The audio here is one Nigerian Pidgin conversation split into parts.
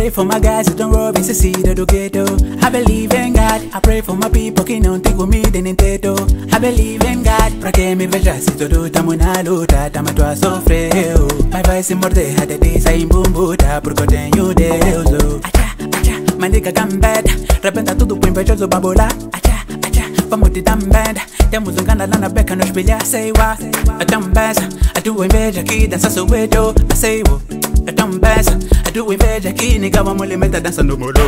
pray for my guys, so don't worry, se see the ghetto. I believe in God, I pray for my people, que não tem comida nem teto. I believe in God, pra que me veja se todo tamo na luta, tamo a sofrer. Mas vai se morder, até te sair bumbuta, porque eu tenho Deus. Acha, acha, mandiga gambada, rebenta tudo pro invejoso babola. Acha, acha, vamos te dar banda. Temos gana lá na beca, no espelhar, sei lá. É tão benção, a tua inveja aqui dança soweto, I say wo. É tão benção, a tua inveja aqui, nigga, vamos lhe meter dança no muro.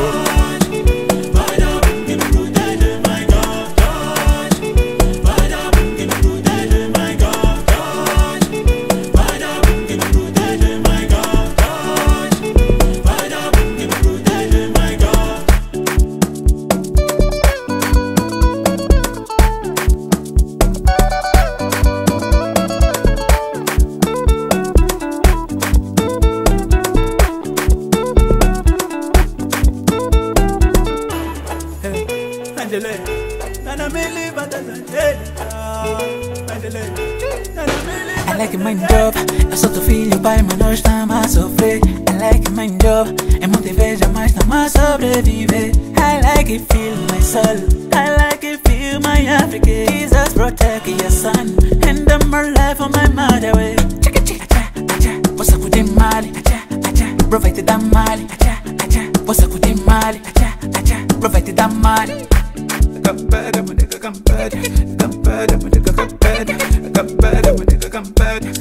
I like my job, eu sou teu filho, pai, mas nós estamos a sofrer. I like my job, é muita inveja, mas estamos a sobreviver. I like it, feel my soul, I like it, feel my Africa. Jesus protect your son, and the more life on my mother way. Você cuide mal, provei te dar mal, você cuide mal, provei te dar mal. Compare, nigga, compare, compare, nigga, compare, compare, nigga, compare.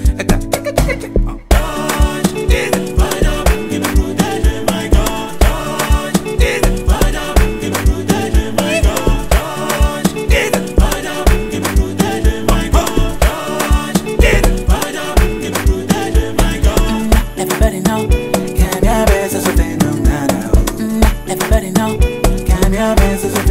Everybody know, cambia a vez, eso te no nada. Everybody know, cambia a vez, eso te